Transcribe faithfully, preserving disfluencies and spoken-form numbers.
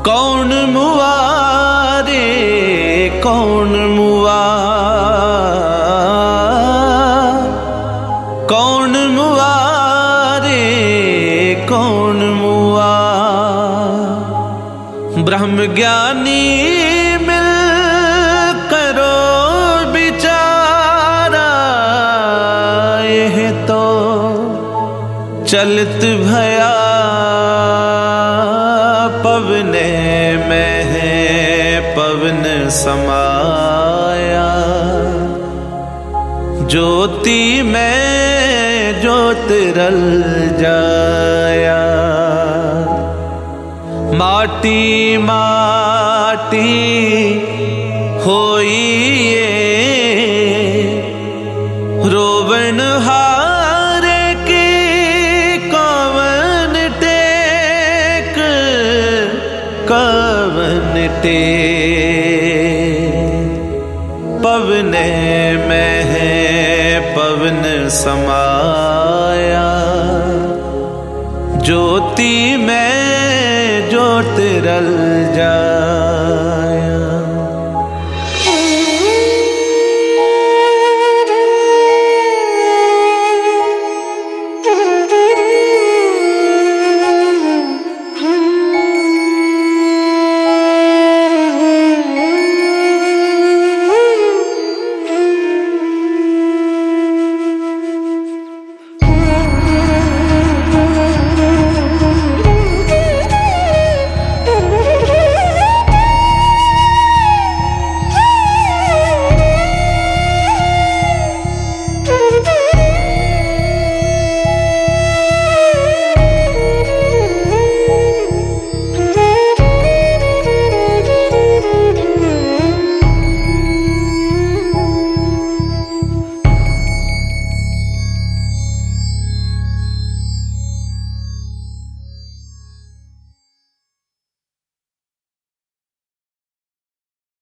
कौन मुआ रे कौन मुआ, कौन मुआ रे कौन मुआ। ब्रह्म ज्ञानी मिल करो बिचारा, यह तो चलत भया पवने में है पवन समाया। ज्योति में ज्योत रल जाया, माटी माटी होई ये रोवन हारे की कवन टेक कवन टेक। पवने में है पवन समाया, ज्योति में ज्योत रल जाए।